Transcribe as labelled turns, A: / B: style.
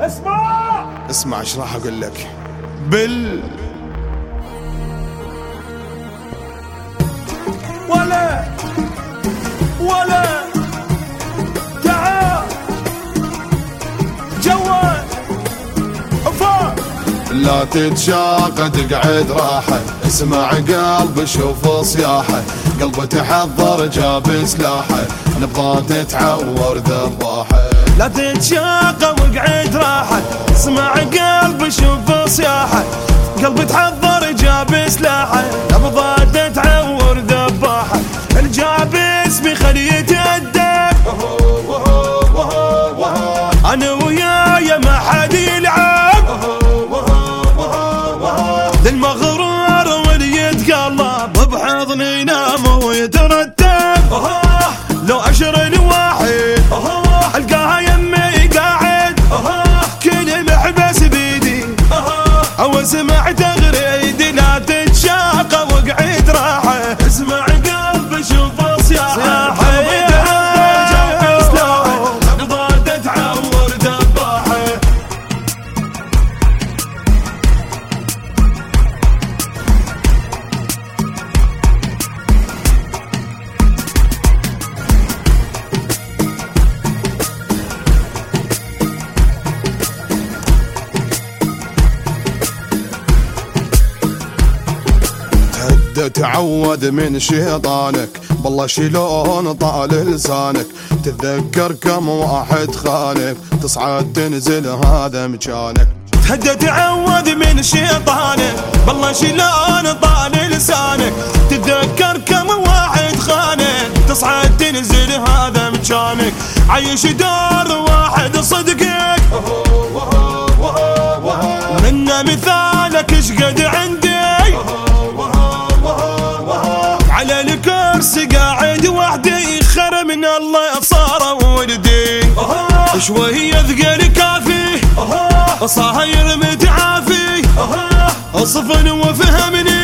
A: اسمع ايش راح اقول لك.
B: ولا تعال جوال فوق
A: لا تتشاق تقعد راحة، اسمع قلب شوف صياحة، قلبه تحضر جاب سلاحه، نبضات تتعور ذباحة.
B: لا تتشاق واقعد راحة، اسمع قلب شوف صياحة، قلبي تحضر جاب سلاحه، نبضات تتعور ذباحة، الجاب اسمي خليه يتأدب، انا وياي ما حد يلعب، للمغرور واللي يتقلب بحضن ينام ويترتب، لو 20 واحد القاها يمي قاعد، كل محبس بيدي او اسمع تغريد. لا تتشاق واقعد راحه، اسمع قلب شوف صياحه، نبضات تعور ذباحه.
A: تعود من شيطانك، بالله شلون طال لسانك، تتذكر كم واحد خانك، تصعد تنزل هذا مكانك.
B: تهدى تعود من شيطانك، بالله شلون طال لسانك، تتذكر كم واحد خانك، تصعد تنزل هذا مكانك، عايش دار واحد صدقك، منا مثالك اشقد عندي، على الكرسي قاعد وحدي، خير من الله صار ولدي، شوية ثقل كافي، صاير متعافي، صفن وفهمني